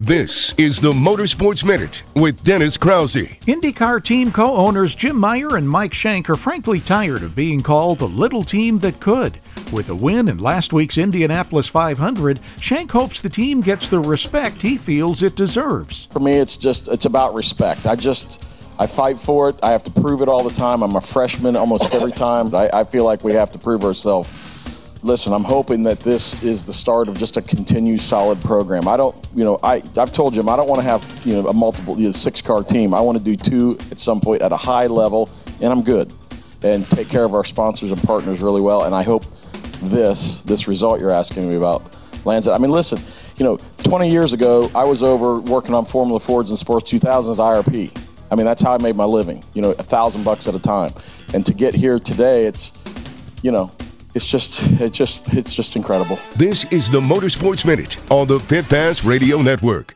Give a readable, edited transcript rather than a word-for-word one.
This is the Motorsports Minute with Dennis Krause. IndyCar team co-owners Jim Meyer and Mike Shank are frankly tired of being called the little team that could. With a win in last week's Indianapolis 500, Shank hopes the team gets the respect he feels it deserves. For me, it's about respect. I fight for it. I have to prove it all the time. I'm a freshman almost every time. I feel like we have to prove ourselves. Listen, I'm hoping that this is the start of just a continued solid program. I've told Jim I don't want to have a multiple 6-car team. I want to do 2 at some point at a high level, and I'm good, and take care of our sponsors and partners really well. And I hope this result you're asking me about lands it. I mean, listen, 20 years ago I was over working on Formula Fords and Sports 2000s IRP. I mean, that's how I made my living. $1,000 at a time, and to get here today, it's just incredible. This is the Motorsports Minute on the Pit Pass Radio Network.